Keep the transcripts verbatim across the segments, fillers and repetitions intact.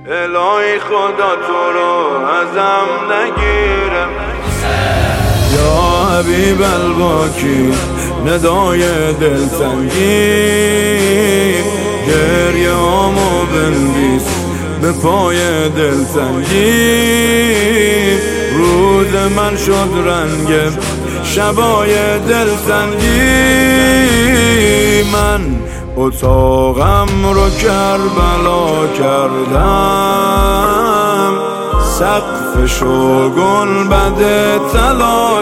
الهی خدا تو رو ازم نگیرم. یا حبیب الباکی ندای دلتنگی، گریه آمو بنویس به پای دلتنگی. روز من شد رنگ شبای دلتنگی، من اتاقم رو کربلا کردم، سقفشو گنبد طلا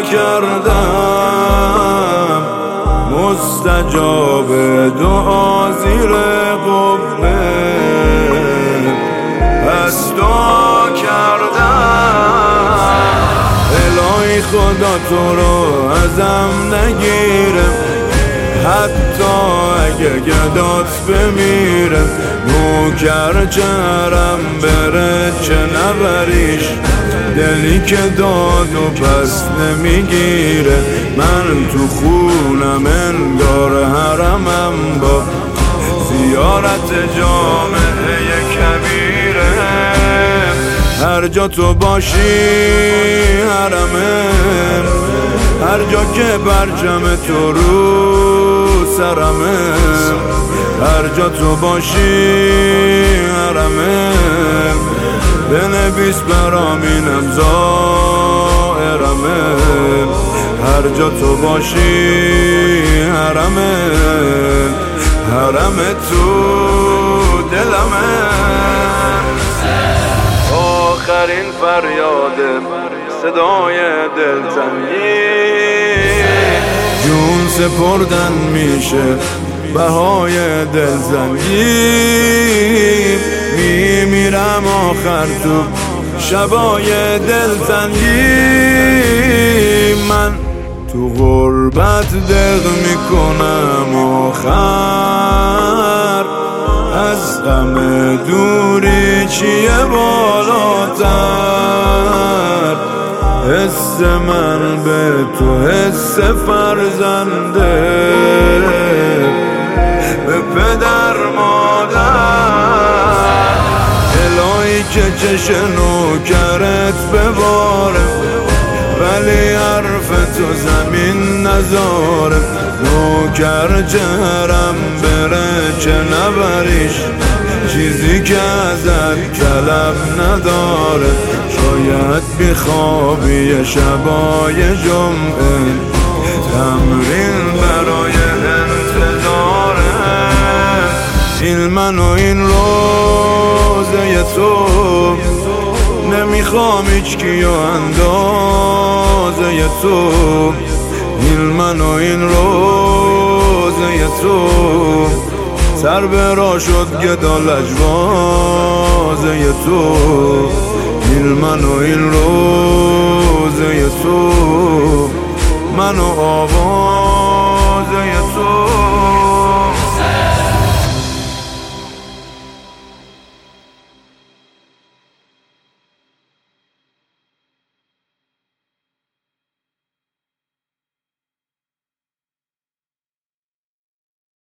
کردم، مستجاب دعا زیر قبه پس دعا کردم. الهی خدا تو رو ازم نگیرم، حتی اگه گدات بمیرم. نوکر چهرم بره چه نبریش، دلی که داد و پس نمیگیره. من تو خونم انگار حرمم با زیارت جامعه کبیره. هر جا تو باشی حرمه، هر جا که برچم تو رو سرمه. هر جا تو باشی حرمه، بنویس برام اینم زائرمه. هر جا تو باشی حرمه، حرمه تو دلمه. آخرین فریادم صدای دلتنگی، جون سپردن میشه بهای دلتنگی. میمیرم آخر تو شبای دلتنگی، من تو غربت دق میکنم آخر. از غم دوری چیه بالاتر، حس من به تو حس فرزنده، به پدر مادر. الهی که چش نوکرت بباره، ولی حرف تو زمین نذاره. نوکر چهرم بره چه نبریش، چیزی که ازت طلب نداره. شاید بیخوابی شبای جمعه، تمرین برای انتظاره. این من و این روزه تو، نمیخوام هیچکی و اندازه تو. این من و این روزه تو، سر به راه شد گدا لجوازه تو. این من و این روزه تو، من و آواز